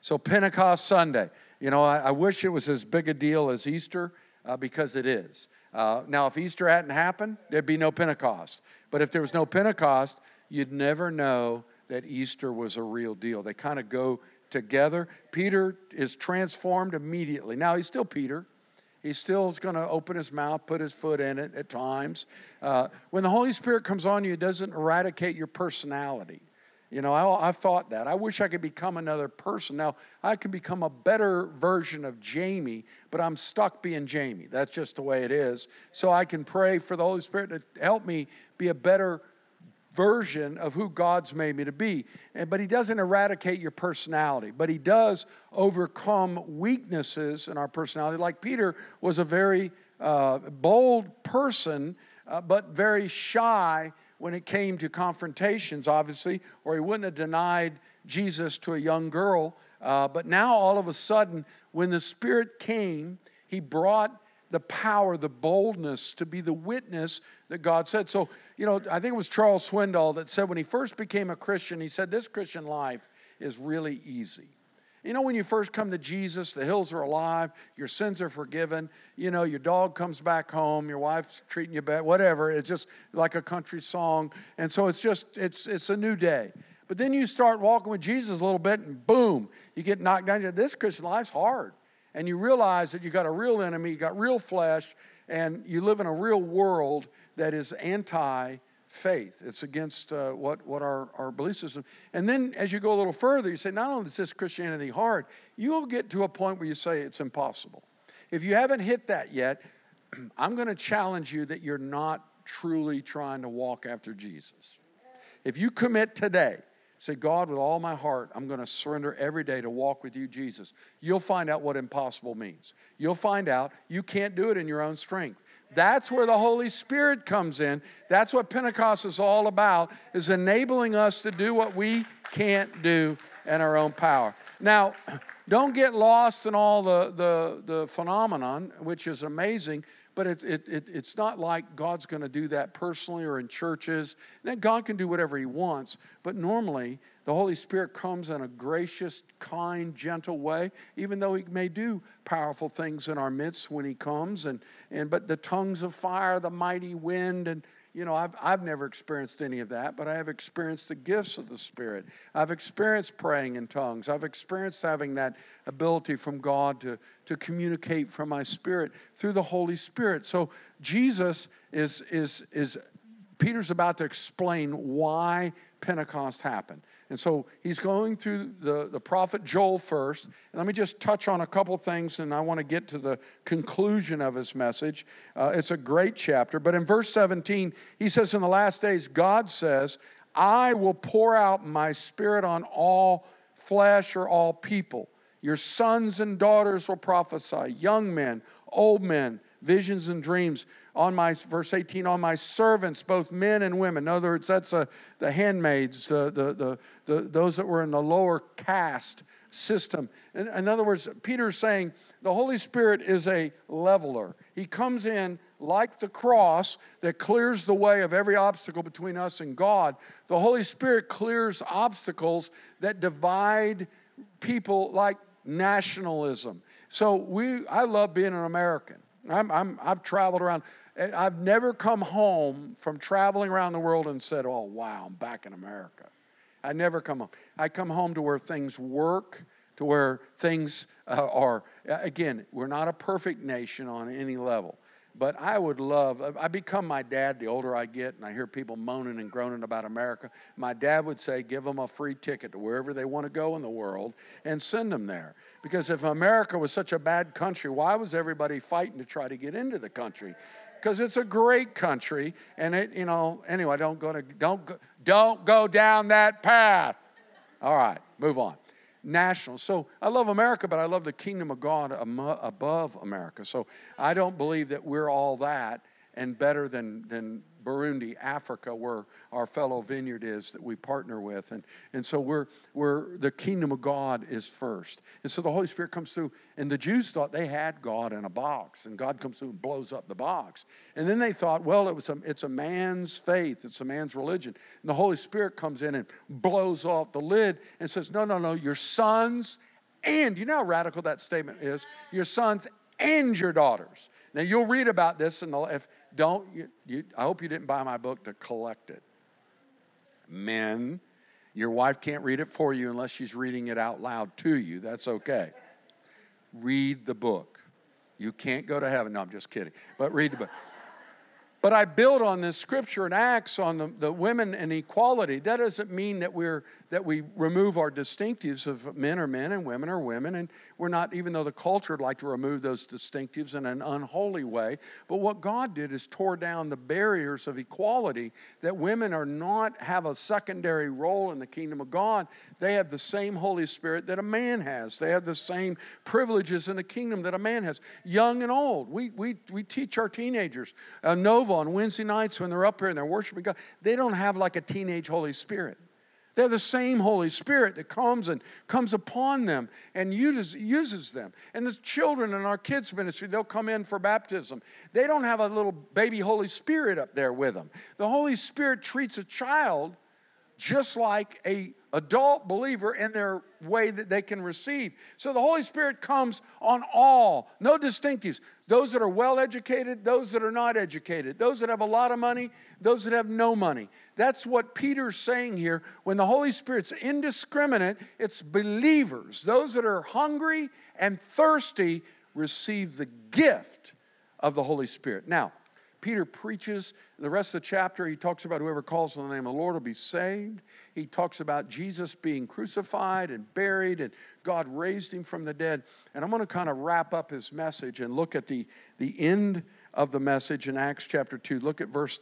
So Pentecost Sunday, I wish it was as big a deal as Easter because it is. Now, if Easter hadn't happened, there'd be no Pentecost. But if there was no Pentecost, you'd never know that Easter was a real deal. They kind of go together. Peter is transformed immediately. Now, he's still Peter. He still is going to open his mouth, put his foot in it at times. When the Holy Spirit comes on you, it doesn't eradicate your personality. I've thought that. I wish I could become another person. Now, I can become a better version of Jamie, but I'm stuck being Jamie. That's just the way it is. So I can pray for the Holy Spirit to help me be a better version of who God's made me to be. But he doesn't eradicate your personality, but he does overcome weaknesses in our personality. Like Peter was a very bold person, but very shy when it came to confrontations, obviously, or he wouldn't have denied Jesus to a young girl. But now all of a sudden, when the Spirit came, he brought the power, the boldness to be the witness that God said. So, I think it was Charles Swindoll that said when he first became a Christian, he said, this Christian life is really easy. When you first come to Jesus, the hills are alive, your sins are forgiven, your dog comes back home, your wife's treating you bad, whatever. It's just like a country song. And so it's a new day. But then you start walking with Jesus a little bit and boom, you get knocked down. This Christian life's hard. And you realize that you got a real enemy, you got real flesh, and you live in a real world that is anti-faith. It's against what our belief system. And then as you go a little further, you say, not only is this Christianity hard, you'll get to a point where you say it's impossible. If you haven't hit that yet, I'm going to challenge you that you're not truly trying to walk after Jesus. If you commit today, say, God, with all my heart, I'm going to surrender every day to walk with you, Jesus. You'll find out what impossible means. You'll find out you can't do it in your own strength. That's where the Holy Spirit comes in. That's what Pentecost is all about, is enabling us to do what we can't do in our own power. Now, don't get lost in all the phenomenon, which is amazing, but it's not like God's going to do that personally or in churches. And then God can do whatever he wants, but normally the Holy Spirit comes in a gracious, kind, gentle way, even though he may do powerful things in our midst when he comes. But the tongues of fire, the mighty wind, and I've never experienced any of that, but I have experienced the gifts of the Spirit. I've experienced praying in tongues. I've experienced having that ability from God to communicate from my spirit through the Holy Spirit. So Jesus is Peter's about to explain why Pentecost happened. And so he's going through the prophet Joel first. And let me just touch on a couple things, and I want to get to the conclusion of his message. It's a great chapter. But in verse 17, he says, in the last days, God says, I will pour out my spirit on all flesh or all people. Your sons and daughters will prophesy, young men, old men, visions and dreams. Verse 18, on my servants, both men and women. In other words, that's the handmaids, those that were in the lower caste system. In other words, Peter's saying the Holy Spirit is a leveler. He comes in like the cross that clears the way of every obstacle between us and God. The Holy Spirit clears obstacles that divide people, like nationalism. So I love being an American. I've traveled around. I've never come home from traveling around the world and said, oh, wow, I'm back in America. I never come home. I come home to where things work, to where things are. Again, we're not a perfect nation on any level. But I become my dad the older I get, and I hear people moaning and groaning about America. My dad would say, give them a free ticket to wherever they want to go in the world and send them there. Because if America was such a bad country, why was everybody fighting to try to get into the country? Because it's a great country, and anyway, don't go down that path. All right, move on. National. So I love America, but I love the kingdom of God above America. So I don't believe that we're all that and better than Burundi, Africa, where our fellow vineyard is that we partner with. And so we're the kingdom of God is first. And so the Holy Spirit comes through, and the Jews thought they had God in a box, and God comes through and blows up the box. And then they thought, well, it's a man's faith, it's a man's religion. And the Holy Spirit comes in and blows off the lid and says, no, your sons and, you know how radical that statement is? Your sons and your daughters. Now, you'll read about this, and if don't, I hope you didn't buy my book to collect it. Men, your wife can't read it for you unless she's reading it out loud to you. That's okay. Read the book. You can't go to heaven. No, I'm just kidding. But read the book. But I build on this scripture in Acts on the women and equality. That doesn't mean that we remove our distinctives of men are men and women are women. And we're not, even though the culture would like to remove those distinctives in an unholy way. But what God did is tore down the barriers of equality, that women are not have a secondary role in the kingdom of God. They have the same Holy Spirit that a man has. They have the same privileges in the kingdom that a man has. Young and old. We teach our teenagers. Nova on Wednesday nights when they're up here and they're worshiping God, they don't have like a teenage Holy Spirit. They have the same Holy Spirit that comes upon them and uses them. And the children in our kids' ministry, they'll come in for baptism. They don't have a little baby Holy Spirit up there with them. The Holy Spirit treats a child just like an adult believer in their way that they can receive. So the Holy Spirit comes on all, no distinctives. Those that are well educated, those that are not educated, those that have a lot of money, those that have no money. That's what Peter's saying here. When the Holy Spirit's indiscriminate, it's believers. Those that are hungry and thirsty receive the gift of the Holy Spirit. Now, Peter preaches the rest of the chapter. He talks about whoever calls on the name of the Lord will be saved. He talks about Jesus being crucified and buried, and God raised him from the dead. And I'm going to kind of wrap up his message and look at the end of the message in Acts chapter 2. Look at verse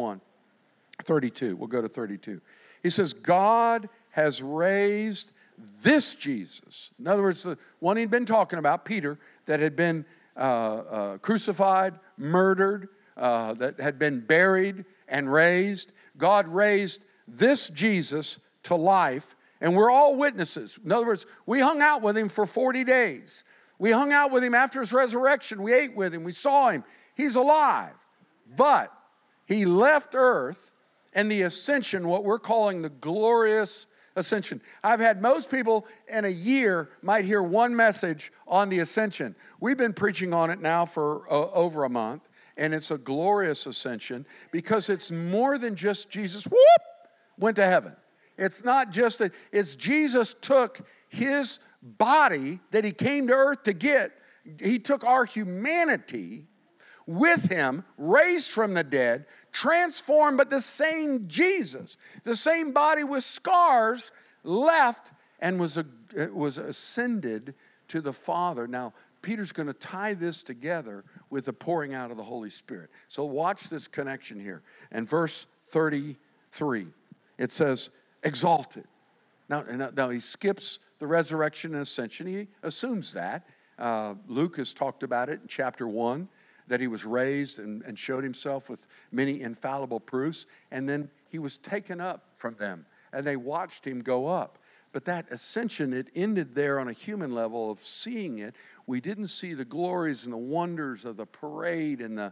32. We'll go to 32. He says, God has raised this Jesus. In other words, the one he'd been talking about, Peter, that had been crucified, murdered, that had been buried and raised. God raised this Jesus to life, and we're all witnesses. In other words, we hung out with him for 40 days. We hung out with him after his resurrection. We ate with him. We saw him. He's alive. But he left earth, and the ascension, what we're calling the glorious ascension. I've had most people in a year might hear one message on the ascension. We've been preaching on it now for over a month. And it's a glorious ascension because it's more than just Jesus, went to heaven. It's not just that, it's Jesus took his body that he came to earth to get. He took our humanity with him, raised from the dead, transformed, but the same Jesus, the same body with scars, left and was ascended to the Father. Now, Peter's going to tie this together with the pouring out of the Holy Spirit. So watch this connection here. And verse 33, it says, exalted. Now he skips the resurrection and ascension. He assumes that. Luke has talked about it in chapter 1, that he was raised and showed himself with many infallible proofs. And then he was taken up from them, and they watched him go up. But that ascension, it ended there on a human level of seeing it. We didn't see the glories and the wonders of the parade and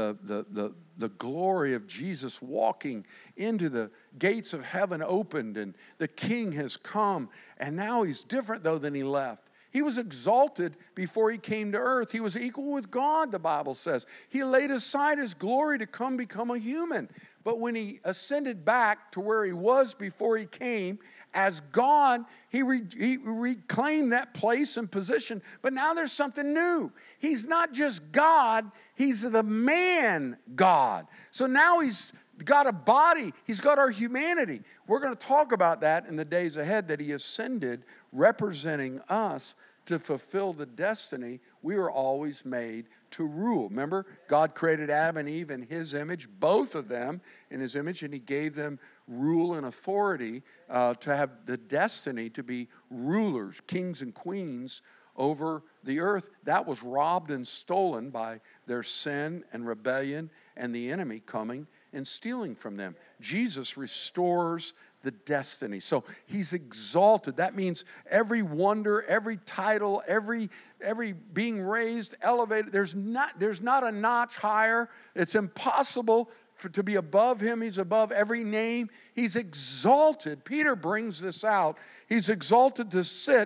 the glory of Jesus walking into the gates of heaven opened, and the King has come. And now he's different, though, than he left. He was exalted before he came to earth. He was equal with God, the Bible says. He laid aside his glory to come become a human. But when he ascended back to where he was before he came, as God, he reclaimed that place and position. But now there's something new. He's not just God, he's the man God. So now he's got a body. He's got our humanity. We're going to talk about that in the days ahead, that he ascended representing us to fulfill the destiny we were always made to rule. Remember, God created Adam and Eve in his image, both of them in his image, and he gave them rule and authority to have the destiny to be rulers, kings and queens over the earth. That was robbed and stolen by their sin and rebellion and the enemy coming and stealing from them. Jesus restores the destiny. So he's exalted. That means every wonder, every title, every being raised, elevated. There's not a notch higher. It's impossible to be above him. He's above every name. He's exalted. Peter brings this out. He's exalted to sit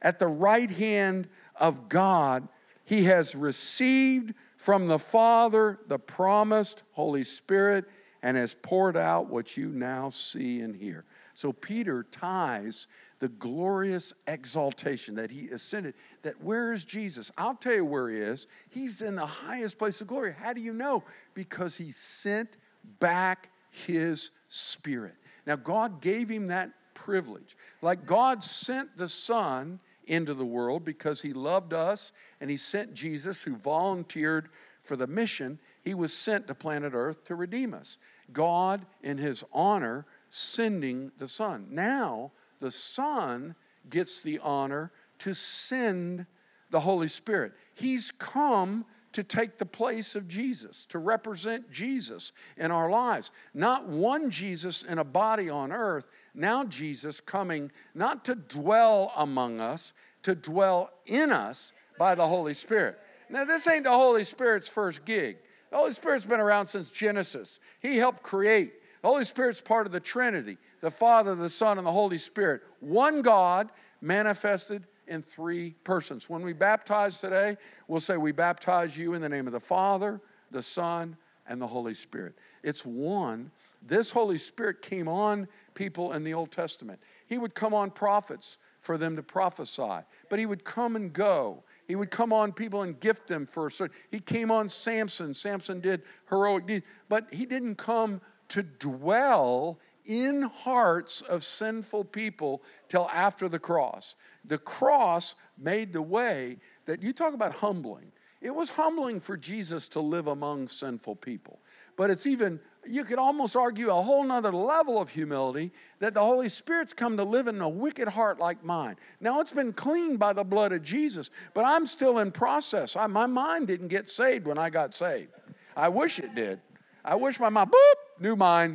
at the right hand of God, he has received from the Father the promised Holy Spirit and has poured out what you now see and hear. So Peter ties the glorious exaltation that he ascended, that where is Jesus? I'll tell you where he is. He's in the highest place of glory. How do you know? Because he sent back his Spirit. Now, God gave him that privilege. Like God sent the Son into the world because he loved us, and he sent Jesus, who volunteered for the mission. He was sent to planet Earth to redeem us. God, in his honor, sending the Son. Now, the Son gets the honor to send the Holy Spirit. He's come to take the place of Jesus, to represent Jesus in our lives. Not one Jesus in a body on earth, now Jesus coming not to dwell among us, to dwell in us by the Holy Spirit. Now, this ain't the Holy Spirit's first gig. The Holy Spirit's been around since Genesis. He helped create. The Holy Spirit's part of the Trinity, the Father, the Son, and the Holy Spirit. One God manifested in three persons. When we baptize today, we'll say we baptize you in the name of the Father, the Son, and the Holy Spirit. It's one. This Holy Spirit came on people in the Old Testament. He would come on prophets for them to prophesy, but he would come and go. He would come on people and gift them for a certain. He came on Samson. Samson did heroic deeds, but he didn't come to dwell in hearts of sinful people till after the cross. The cross made the way that you talk about humbling. It was humbling for Jesus to live among sinful people. But it's even, you could almost argue a whole nother level of humility, that the Holy Spirit's come to live in a wicked heart like mine. Now it's been cleaned by the blood of Jesus, but I'm still in process. My mind didn't get saved when I got saved. I wish it did. I wish my mind, new mind.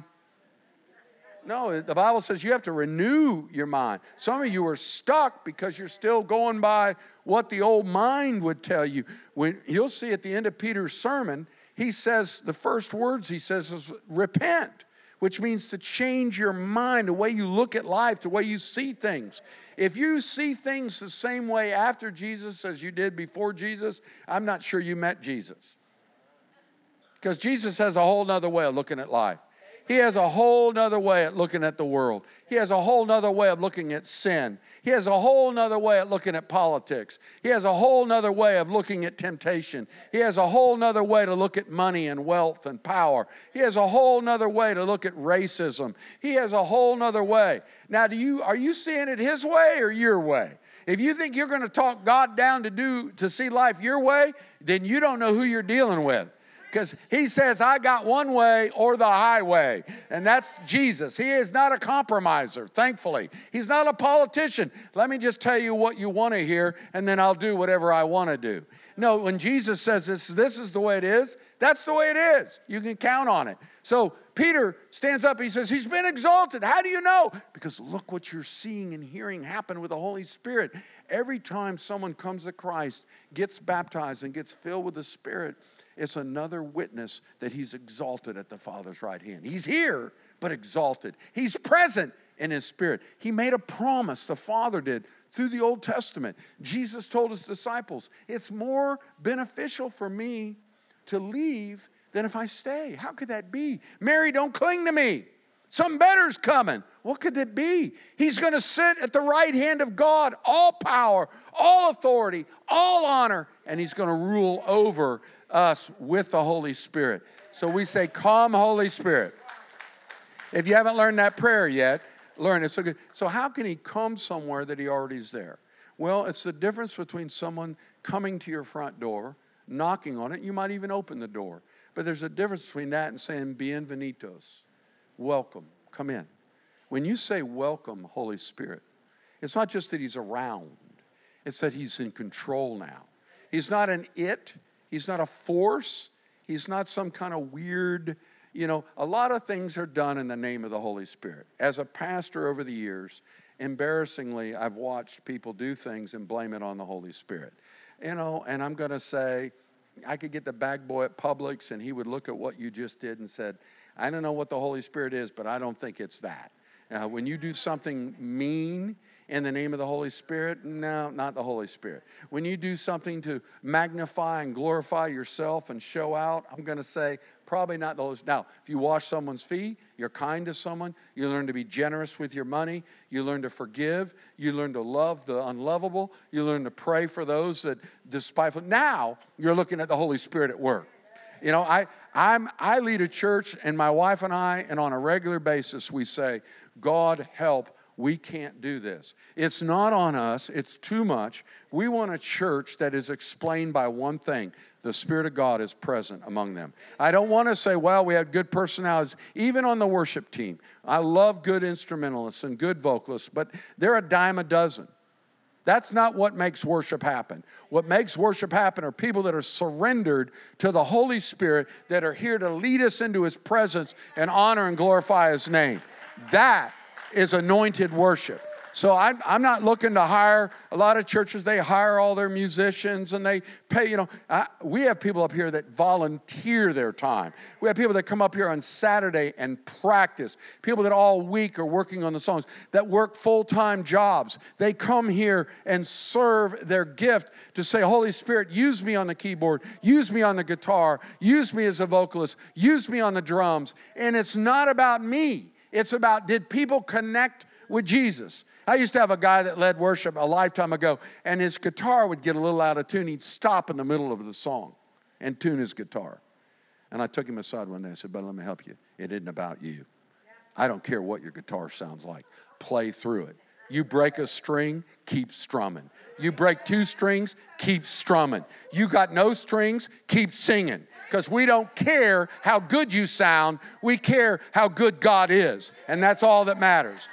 No, the Bible says you have to renew your mind. Some of you are stuck because you're still going by what the old mind would tell you. When you'll see at the end of Peter's sermon, he says, the first words he says is repent, which means to change your mind, the way you look at life, the way you see things. If you see things the same way after Jesus as you did before Jesus, I'm not sure you met Jesus. Because Jesus has a whole nother way of looking at life. He has a whole nother way at looking at the world. He has a whole nother way of looking at sin. He has a whole nother way of looking at politics. He has a whole nother way of looking at temptation. He has a whole nother way to look at money and wealth and power. He has a whole nother way to look at racism. He has a whole nother way. Now, are you seeing it his way or your way? If you think you're going to talk God down to see life your way, then you don't know who you're dealing with. Because he says, I got one way or the highway, and that's Jesus. He is not a compromiser, thankfully. He's not a politician. Let me just tell you what you want to hear, and then I'll do whatever I want to do. No, when Jesus says this is the way it is, that's the way it is. You can count on it. So Peter stands up and he says, he's been exalted. How do you know? Because look what you're seeing and hearing happen with the Holy Spirit. Every time someone comes to Christ, gets baptized, and gets filled with the Spirit, it's another witness that he's exalted at the Father's right hand. He's here, but exalted. He's present in his Spirit. He made a promise, the Father did, through the Old Testament. Jesus told his disciples, it's more beneficial for me to leave than if I stay. How could that be? Mary, don't cling to me. Something better's coming. What could it be? He's going to sit at the right hand of God, all power, all authority, all honor, and he's going to rule over us with the Holy Spirit. So we say, come, Holy Spirit. If you haven't learned that prayer yet, learn it. So how can he come somewhere that he already is there? Well, it's the difference between someone coming to your front door, knocking on it. You might even open the door. But there's a difference between that and saying, bienvenidos. Welcome. Come in. When you say welcome, Holy Spirit, it's not just that he's around. It's that he's in control now. He's not an it. He's not a force. He's not some kind of weird, a lot of things are done in the name of the Holy Spirit. As a pastor over the years, embarrassingly, I've watched people do things and blame it on the Holy Spirit. And I'm going to say, I could get the bag boy at Publix and he would look at what you just did and said, I don't know what the Holy Spirit is, but I don't think it's that. When you do something mean, in the name of the Holy Spirit? No, not the Holy Spirit. When you do something to magnify and glorify yourself and show out, I'm going to say probably not the Holy Spirit. Now, if you wash someone's feet, you're kind to someone, you learn to be generous with your money, you learn to forgive, you learn to love the unlovable, you learn to pray for those that despiteful. Now, you're looking at the Holy Spirit at work. You know, I lead a church, and my wife and I, and on a regular basis, we say, God help, we can't do this. It's not on us. It's too much. We want a church that is explained by one thing. The Spirit of God is present among them. I don't want to say, well, we have good personalities. Even on the worship team, I love good instrumentalists and good vocalists, but they're a dime a dozen. That's not what makes worship happen. What makes worship happen are people that are surrendered to the Holy Spirit, that are here to lead us into His presence and honor and glorify His name. That is anointed worship. So I'm not looking to hire. A lot of churches, they hire all their musicians and they pay, we have people up here that volunteer their time. We have people that come up here on Saturday and practice. People that all week are working on the songs, that work full-time jobs. They come here and serve their gift to say, Holy Spirit, use me on the keyboard, use me on the guitar, use me as a vocalist, use me on the drums. And it's not about me. It's about, did people connect with Jesus? I used to have a guy that led worship a lifetime ago, and his guitar would get a little out of tune. He'd stop in the middle of the song and tune his guitar. And I took him aside one day. I said, "But let me help you. It isn't about you. I don't care what your guitar sounds like. Play through it. You break a string, keep strumming. You break 2 strings, keep strumming. You got no strings, keep singing. Because we don't care how good you sound. We care how good God is. And that's all that matters."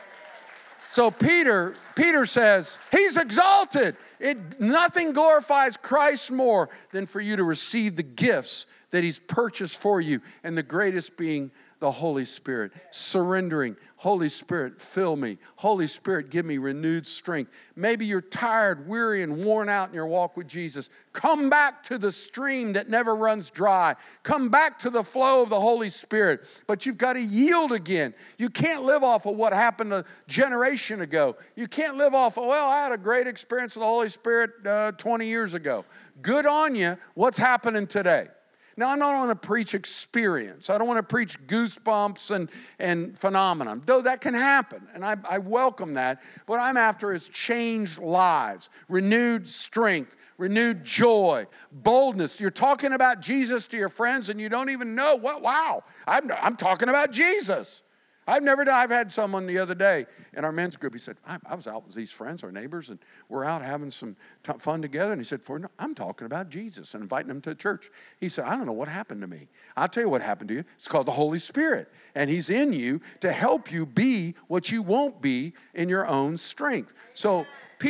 So Peter says, He's exalted. Nothing glorifies Christ more than for you to receive the gifts that He's purchased for you. And the greatest being the Holy Spirit. Surrendering. Holy Spirit, fill me. Holy Spirit, give me renewed strength. Maybe you're tired, weary, and worn out in your walk with Jesus. Come back to the stream that never runs dry. Come back to the flow of the Holy Spirit. But you've got to yield again. You can't live off of what happened a generation ago. You can't live off of, well, I had a great experience with the Holy Spirit 20 years ago. Good on you. What's happening today? Now, I don't want to preach experience. I don't want to preach goosebumps and phenomenon, though that can happen, and I welcome that. What I'm after is changed lives, renewed strength, renewed joy, boldness. You're talking about Jesus to your friends, and you don't even know what. Wow, I'm talking about Jesus. I've had someone the other day in our men's group. He said, I was out with these friends, our neighbors, and we're out having some fun together. And he said, I'm talking about Jesus and inviting them to church. He said, I don't know what happened to me. I'll tell you what happened to you. It's called the Holy Spirit. And He's in you to help you be what you won't be in your own strength. So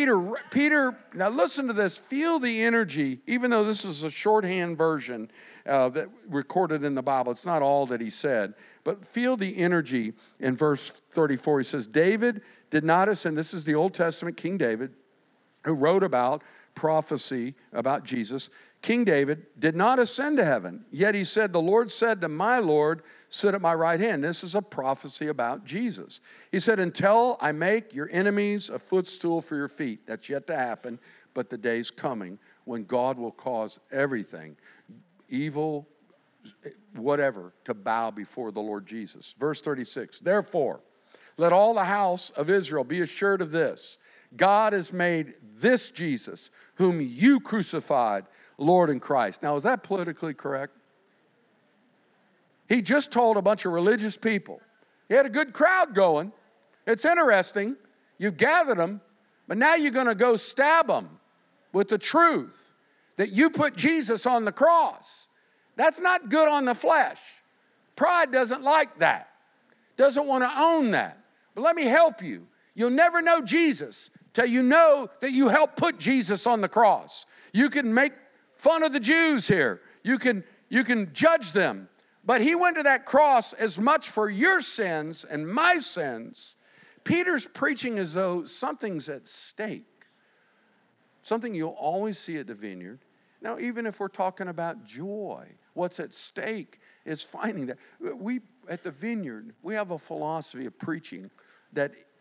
Peter, now listen to this. Feel the energy, even though this is a shorthand version that recorded in the Bible. It's not all that he said. But feel the energy in verse 34. He says, David did not ascend. This is the Old Testament King David, who wrote about prophecy about Jesus. King David did not ascend to heaven. Yet he said, the Lord said to my Lord, sit at my right hand. This is a prophecy about Jesus. He said, until I make your enemies a footstool for your feet. That's yet to happen, but the day's coming when God will cause everything, evil, whatever, to bow before the Lord Jesus. Verse 36, therefore, let all the house of Israel be assured of this. God has made this Jesus, whom you crucified, Lord and Christ. Now, is that politically correct? He just told a bunch of religious people. He had a good crowd going. It's interesting. You've gathered them, but now you're going to go stab them with the truth that you put Jesus on the cross. That's not good on the flesh. Pride doesn't like that, doesn't want to own that. But let me help you. You'll never know Jesus till you know that you helped put Jesus on the cross. You can make fun of the Jews here. You can judge them. But He went to that cross as much for your sins and my sins. Peter's preaching as though something's at stake. Something you'll always see at the Vineyard. Now, even if we're talking about joy, what's at stake is finding that. We, at the Vineyard, we have a philosophy of preaching that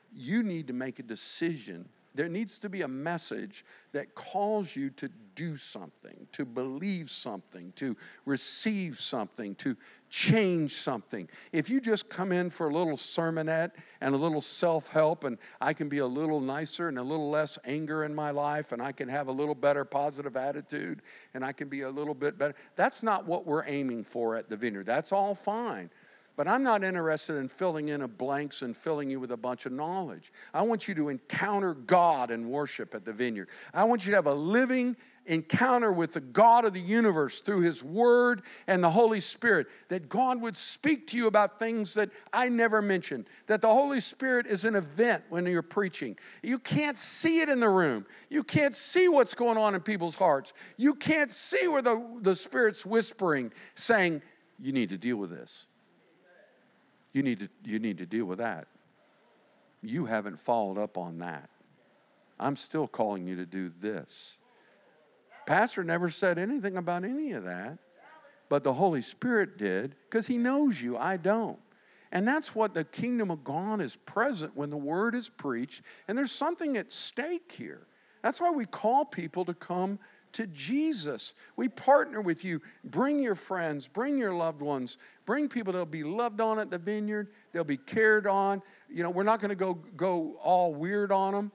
you need to make a decision. There needs to be a message that calls you to do something, to believe something, to receive something, to change something. If you just come in for a little sermonette and a little self-help, and I can be a little nicer and a little less anger in my life, and I can have a little better positive attitude, and I can be a little bit better, that's not what we're aiming for at the Vineyard. That's all fine. But I'm not interested in filling in blanks and filling you with a bunch of knowledge. I want you to encounter God and worship at the Vineyard. I want you to have a living encounter with the God of the universe through His Word and the Holy Spirit, that God would speak to you about things that I never mentioned, that the Holy Spirit is an event when you're preaching. You can't see it in the room. You can't see what's going on in people's hearts. You can't see where the Spirit's whispering, saying, you need to deal with this. You need to deal with that. You haven't followed up on that. I'm still calling you to do this. Pastor never said anything about any of that, but the Holy Spirit did, because He knows you. I don't. And that's what the kingdom of God is present when the word is preached, and there's something at stake here. That's why we call people to come to Jesus. We partner with you. Bring your friends, bring your loved ones, bring people that'll be loved on at the Vineyard. They'll be cared on. We're not going to go all weird on them.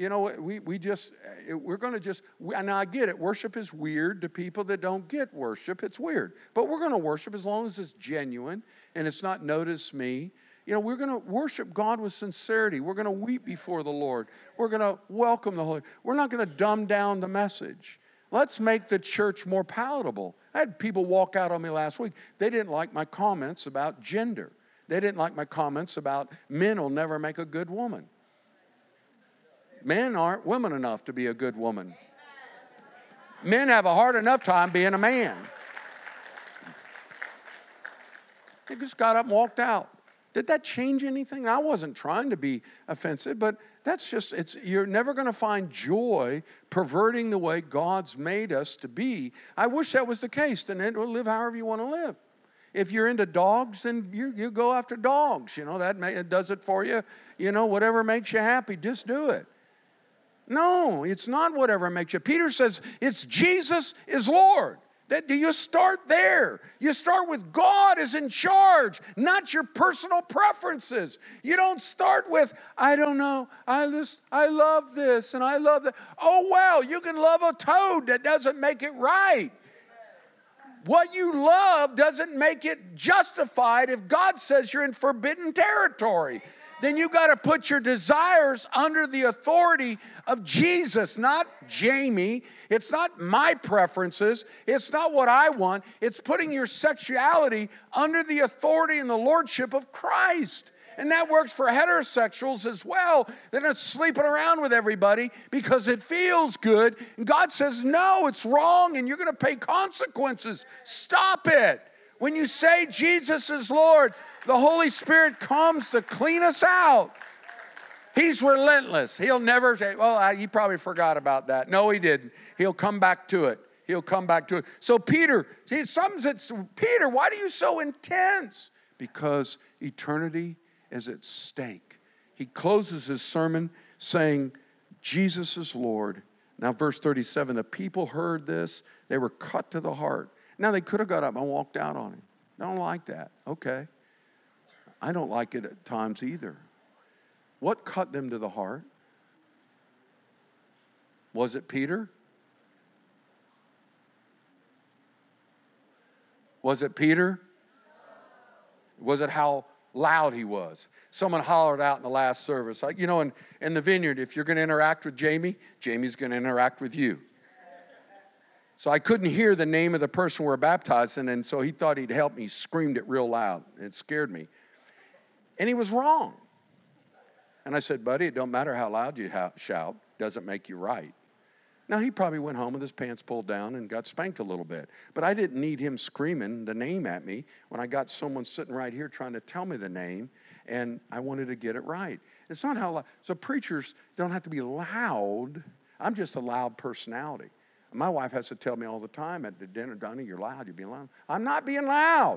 We're going to just, and I get it, worship is weird to people that don't get worship. It's weird. But we're going to worship as long as it's genuine and it's not notice me. We're going to worship God with sincerity. We're going to weep before the Lord. We're going to welcome the Holy. We're not going to dumb down the message. Let's make the church more palatable. I had people walk out on me last week. They didn't like my comments about gender. They didn't like my comments about men will never make a good woman. Men aren't women enough to be a good woman. Men have a hard enough time being a man. They just got up and walked out. Did that change anything? I wasn't trying to be offensive, but that's just, you're never going to find joy perverting the way God's made us to be. I wish that was the case. Then live however you want to live. If you're into dogs, then you go after dogs. It does it for you. Whatever makes you happy, just do it. No, it's not whatever makes you. Peter says it's Jesus is Lord. Do you start there? You start with God is in charge, not your personal preferences. You don't start with, I don't know, I love this and I love that. Oh, well, you can love a toad. That doesn't make it right. What you love doesn't make it justified if God says you're in forbidden territory. Then you got to put your desires under the authority of Jesus, not Jamie. It's not my preferences. It's not what I want. It's putting your sexuality under the authority and the lordship of Christ. And that works for heterosexuals as well. They're not sleeping around with everybody because it feels good. And God says, no, it's wrong, and you're going to pay consequences. Stop it. When you say Jesus is Lord, the Holy Spirit comes to clean us out. He's relentless. He'll never say, well, you probably forgot about that. No, he didn't. He'll come back to it. He'll come back to it. So Peter, Peter, why are you so intense? Because eternity is at stake. He closes his sermon saying, Jesus is Lord. Now, verse 37, the people heard this. They were cut to the heart. Now, they could have got up and walked out on him. I don't like that. Okay. I don't like it at times either. What cut them to the heart? Was it Peter? Was it Peter? Was it how loud he was? Someone hollered out in the last service. In the Vineyard, if you're going to interact with Jamie, Jamie's going to interact with you. So I couldn't hear the name of the person we're baptizing, and so he thought he'd help me. He screamed it real loud. It scared me. And he was wrong. And I said, buddy, it don't matter how loud you shout. Doesn't make you right. Now, he probably went home with his pants pulled down and got spanked a little bit. But I didn't need him screaming the name at me when I got someone sitting right here trying to tell me the name, and I wanted to get it right. It's not how loud. So preachers don't have to be loud. I'm just a loud personality. My wife has to tell me all the time at the dinner, Donnie, you're loud, you're being loud. I'm not being loud.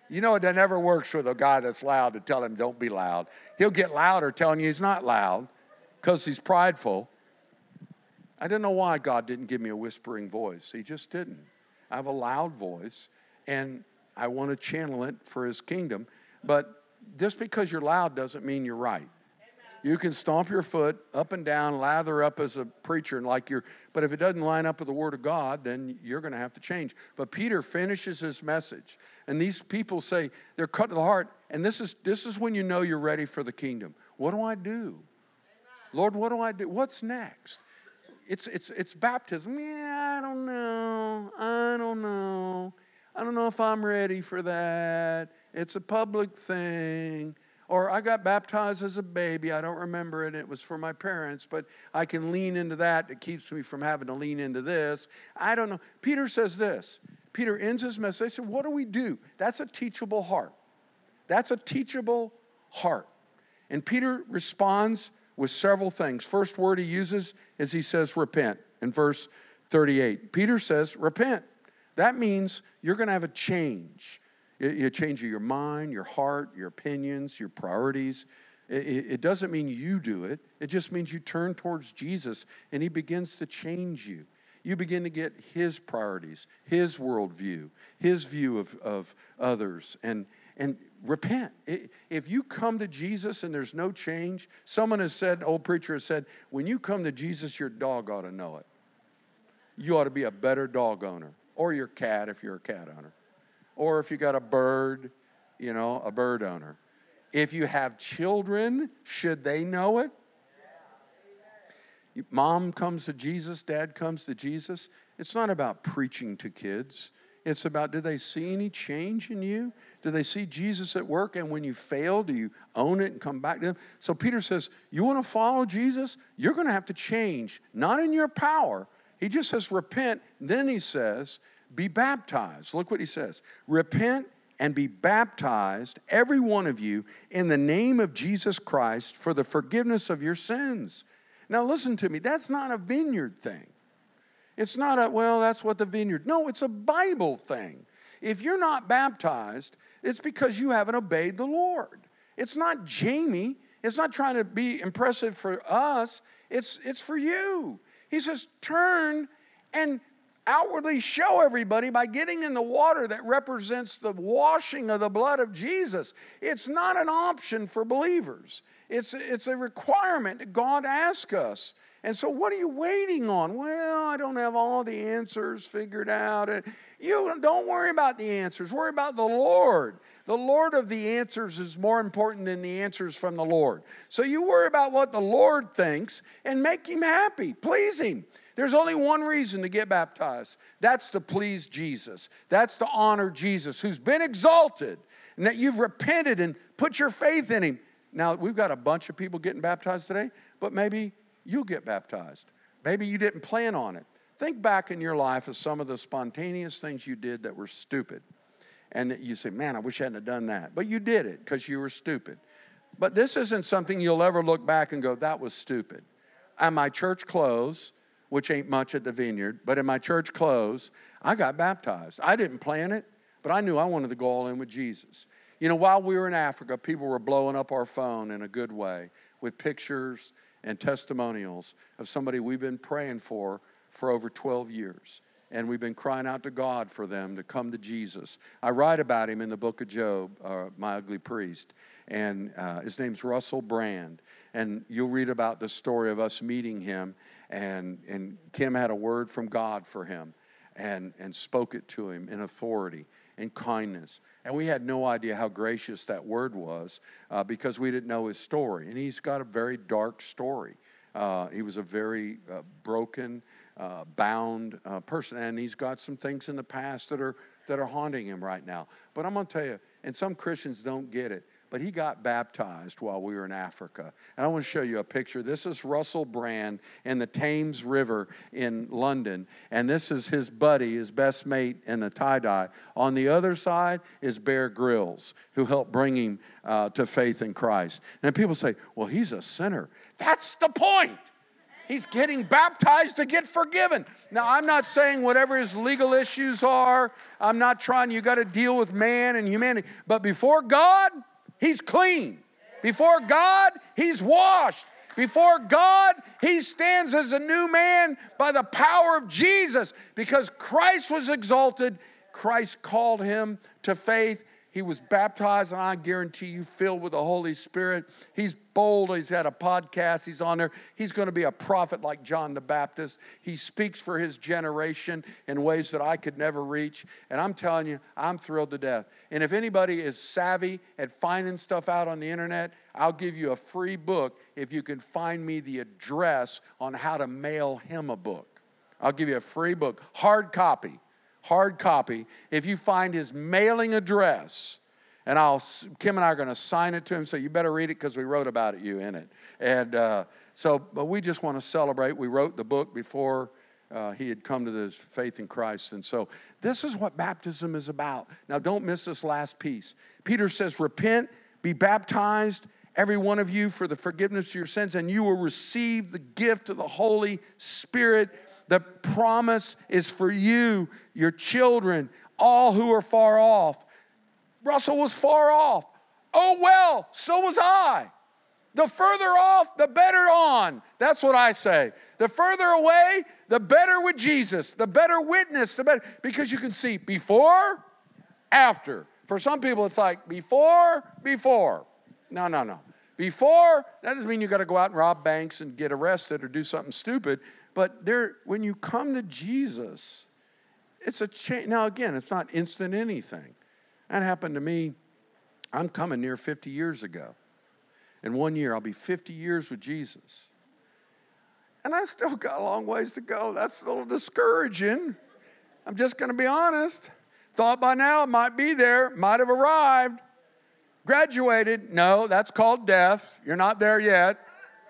You know, it never works with a guy that's loud to tell him don't be loud. He'll get louder telling you he's not loud because he's prideful. I don't know why God didn't give me a whispering voice. He just didn't. I have a loud voice, and I want to channel it for his kingdom. But just because you're loud doesn't mean you're right. You can stomp your foot up and down, lather up as a preacher, but if it doesn't line up with the Word of God, then you're going to have to change. But Peter finishes his message, and these people say they're cut to the heart. And this is when you know you're ready for the kingdom. What do I do, Lord? What do I do? What's next? It's baptism. Yeah, I don't know. I don't know if I'm ready for that. It's a public thing. Or I got baptized as a baby. I don't remember it. It was for my parents, but I can lean into that. It keeps me from having to lean into this. I don't know. Peter says this. Peter ends his message. They said, what do we do? That's a teachable heart. That's a teachable heart. And Peter responds with several things. First word he uses is he says repent in verse 38. Peter says repent. That means you're going to have a change. You change your mind, your heart, your opinions, your priorities. It doesn't mean you do it. It just means you turn towards Jesus and he begins to change you. You begin to get his priorities, his worldview, his view of others. And repent. If you come to Jesus and there's no change, someone has said, old preacher has said, when you come to Jesus, your dog ought to know it. You ought to be a better dog owner, or your cat if you're a cat owner. Or if you got a bird, a bird owner. If you have children, should they know it? Mom comes to Jesus, dad comes to Jesus. It's not about preaching to kids. It's about, do they see any change in you? Do they see Jesus at work? And when you fail, do you own it and come back to him? So Peter says, you want to follow Jesus? You're going to have to change, not in your power. He just says repent. Then he says, be baptized. Look what he says. Repent and be baptized, every one of you, in the name of Jesus Christ for the forgiveness of your sins. Now listen to me. That's not a vineyard thing. It's not that's what the vineyard. No, it's a Bible thing. If you're not baptized, it's because you haven't obeyed the Lord. It's not Jamie. It's not trying to be impressive for us. It's for you. He says, turn and outwardly show everybody by getting in the water that represents the washing of the blood of Jesus. It's not an option for believers. It's a requirement that God asks us. And so what are you waiting on? Well, I don't have all the answers figured out. You don't worry about the answers. Worry about the Lord. The Lord of the answers is more important than the answers from the Lord. So you worry about what the Lord thinks and make him happy. Please him. There's only one reason to get baptized. That's to please Jesus. That's to honor Jesus, who's been exalted, and that you've repented and put your faith in him. Now, we've got a bunch of people getting baptized today, but maybe you'll get baptized. Maybe you didn't plan on it. Think back in your life of some of the spontaneous things you did that were stupid. And you say, man, I wish I hadn't done that. But you did it because you were stupid. But this isn't something you'll ever look back and go, that was stupid. At my church close, which ain't much at the vineyard, but in my church close, I got baptized. I didn't plan it, but I knew I wanted to go all in with Jesus. While we were in Africa, people were blowing up our phone in a good way with pictures and testimonials of somebody we've been praying for over 12 years. And we've been crying out to God for them to come to Jesus. I write about him in the book of Job, My Ugly Priest. And his name's Russell Brand. And you'll read about the story of us meeting him. And Kim had a word from God for him and spoke it to him in authority and kindness. And we had no idea how gracious that word was because we didn't know his story. And he's got a very dark story. He was a very broken, bound person. And he's got some things in the past that are haunting him right now. But I'm going to tell you, and some Christians don't get it, but he got baptized while we were in Africa. And I want to show you a picture. This is Russell Brand in the Thames River in London. And this is his buddy, his best mate in the tie-dye. On the other side is Bear Grylls, who helped bring him to faith in Christ. And people say, well, he's a sinner. That's the point. He's getting baptized to get forgiven. Now, I'm not saying whatever his legal issues are, I'm not trying, you got to deal with man and humanity. But before God, he's clean. Before God, he's washed. Before God, he stands as a new man by the power of Jesus. Because Christ was exalted, Christ called him to faith. He was baptized, and I guarantee you, filled with the Holy Spirit. He's bold. He's had a podcast. He's on there. He's going to be a prophet like John the Baptist. He speaks for his generation in ways that I could never reach. And I'm telling you, I'm thrilled to death. And if anybody is savvy at finding stuff out on the internet, I'll give you a free book if you can find me the address on how to mail him a book. I'll give you a free book, hard copy. If you find his mailing address, and Kim and I are going to sign it to him, so you better read it because we wrote about you in it. And but we just want to celebrate. We wrote the book before he had come to this faith in Christ. And so this is what baptism is about. Now don't miss this last piece. Peter says, repent, be baptized, every one of you, for the forgiveness of your sins, and you will receive the gift of the Holy Spirit. The promise is for you, your children, all who are far off. Russell was far off. Oh, well, so was I. The further off, the better on. That's what I say. The further away, the better with Jesus. The better witness, the better. Because you can see before, after. For some people, it's like before. No. Before, that doesn't mean you got to go out and rob banks and get arrested or do something stupid. But when you come to Jesus, it's a change. Now, again, it's not instant anything. That happened to me. I'm coming near 50 years ago. In 1 year, I'll be 50 years with Jesus. And I've still got a long ways to go. That's a little discouraging. I'm just going to be honest. Thought by now it might be there, might have arrived. Graduated. No, that's called death. You're not there yet.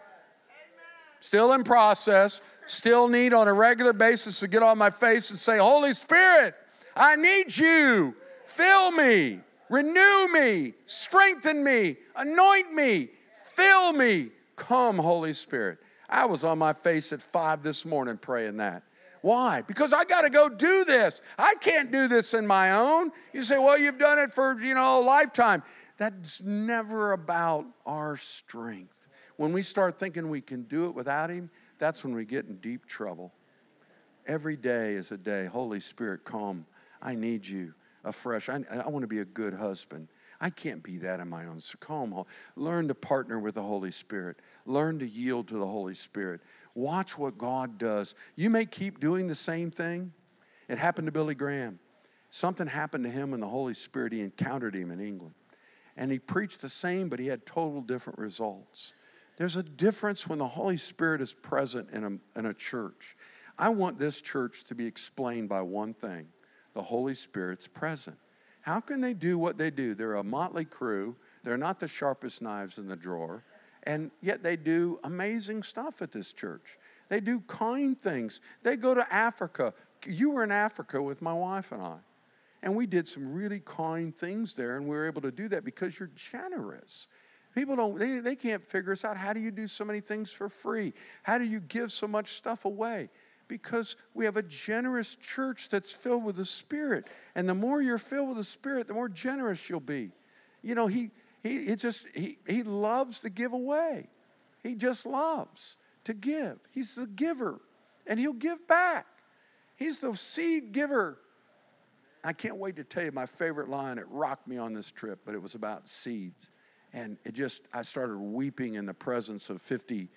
Still in process. Still need on a regular basis to get on my face and say, Holy Spirit, I need you. Fill me, renew me, strengthen me, anoint me, fill me. Come, Holy Spirit. I was on my face at 5 this morning praying that. Why? Because I got to go do this. I can't do this in my own. You say, well, you've done it for, a lifetime. That's never about our strength. When we start thinking we can do it without him, that's when we get in deep trouble. Every day is a day. Holy Spirit, come. I need you afresh. I want to be a good husband. I can't be that on my own. So come, learn to partner with the Holy Spirit. Learn to yield to the Holy Spirit. Watch what God does. You may keep doing the same thing. It happened to Billy Graham. Something happened to him and the Holy Spirit. He encountered him in England. And he preached the same, but he had total different results. There's a difference when the Holy Spirit is present in a church. I want this church to be explained by one thing. The Holy Spirit's present. How can they do what they do? They're a motley crew. They're not the sharpest knives in the drawer. And yet they do amazing stuff at this church. They do kind things. They go to Africa. You were in Africa with my wife and I. And we did some really kind things there, and we were able to do that because you're generous. People they can't figure us out. How do you do so many things for free? How do you give so much stuff away? Because we have a generous church that's filled with the Spirit. And the more you're filled with the Spirit, the more generous you'll be. He loves to give away. He just loves to give. He's the giver, and he'll give back. He's the seed giver. I can't wait to tell you my favorite line. It rocked me on this trip, but it was about seeds. And I started weeping in the presence of 50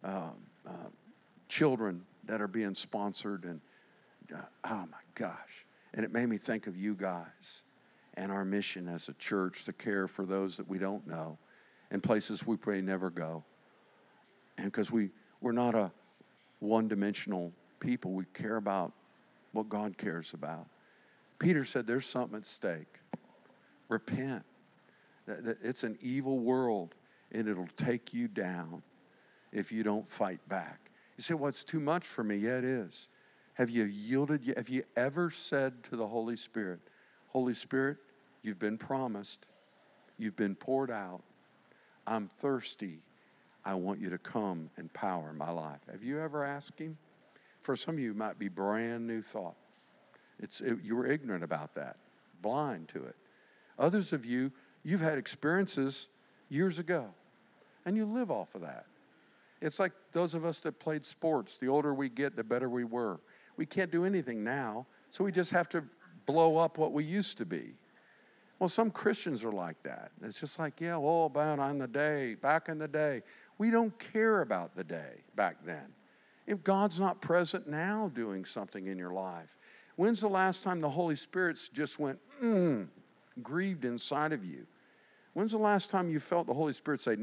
children that are being sponsored. And oh my gosh. And it made me think of you guys and our mission as a church to care for those that we don't know in places we pray never go. And because we're not a one-dimensional people, we care about what God cares about. Peter said there's something at stake. Repent. It's an evil world, and it'll take you down if you don't fight back. You say, well, it's too much for me. Yeah, it is. Have you yielded? Have you ever said to the Holy Spirit, Holy Spirit, you've been promised. You've been poured out. I'm thirsty. I want you to come and power my life. Have you ever asked him? For some of you, it might be brand new thought. You were ignorant about that, blind to it. Others of you, you've had experiences years ago, and you live off of that. It's like those of us that played sports. The older we get, the better we were. We can't do anything now, so we just have to blow up what we used to be. Well, some Christians are like that. It's just like, yeah, all about on the day, back in the day. We don't care about the day back then. If God's not present now doing something in your life, when's the last time the Holy Spirit's just went, grieved inside of you? When's the last time you felt the Holy Spirit say,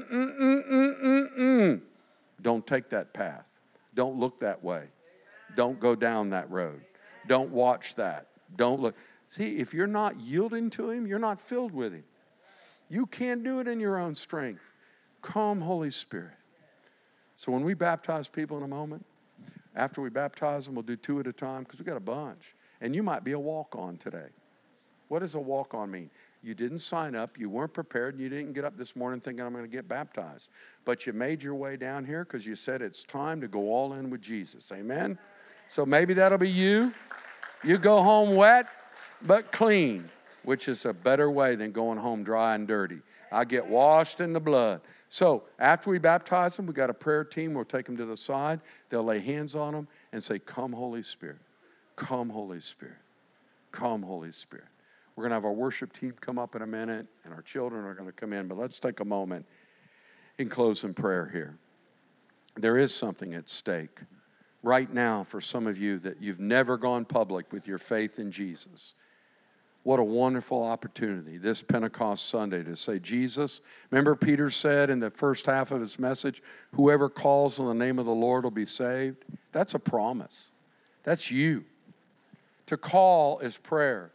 Don't take that path. Don't look that way. Don't go down that road. Don't watch that. Don't look. See, if you're not yielding to him, you're not filled with him. You can't do it in your own strength. Come, Holy Spirit. So when we baptize people in a moment, after we baptize them, we'll do 2 at a time because we've got a bunch. And you might be a walk-on today. What does a walk-on mean? You didn't sign up, you weren't prepared, and you didn't get up this morning thinking, I'm going to get baptized. But you made your way down here because you said it's time to go all in with Jesus. Amen? So maybe that'll be you. You go home wet, but clean, which is a better way than going home dry and dirty. I get washed in the blood. So after we baptize them, we got a prayer team. We'll take them to the side. They'll lay hands on them and say, come, Holy Spirit. Come, Holy Spirit. Come, Holy Spirit. We're going to have our worship team come up in a minute, and our children are going to come in. But let's take a moment in closing prayer here. There is something at stake right now for some of you that you've never gone public with your faith in Jesus. What a wonderful opportunity this Pentecost Sunday to say, Jesus, remember Peter said in the first half of his message, whoever calls on the name of the Lord will be saved. That's a promise. That's you. To call is prayer.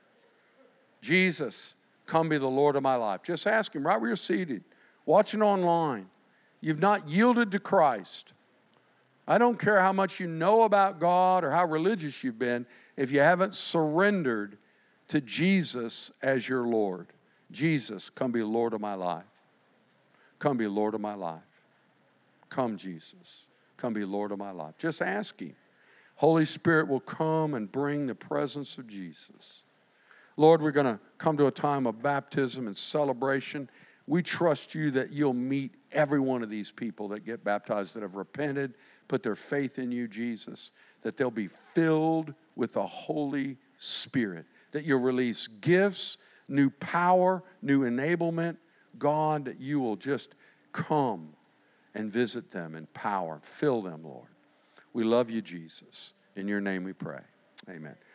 Jesus, come be the Lord of my life. Just ask him right where you're seated, watching online. You've not yielded to Christ. I don't care how much you know about God or how religious you've been, if you haven't surrendered to Jesus as your Lord. Jesus, come be Lord of my life. Come be Lord of my life. Come, Jesus. Come be Lord of my life. Just ask him. Holy Spirit will come and bring the presence of Jesus. Lord, we're going to come to a time of baptism and celebration. We trust you that you'll meet every one of these people that get baptized, that have repented, put their faith in you, Jesus, that they'll be filled with the Holy Spirit, that you'll release gifts, new power, new enablement. God, that you will just come and visit them in power. Fill them, Lord. We love you, Jesus. In your name we pray. Amen.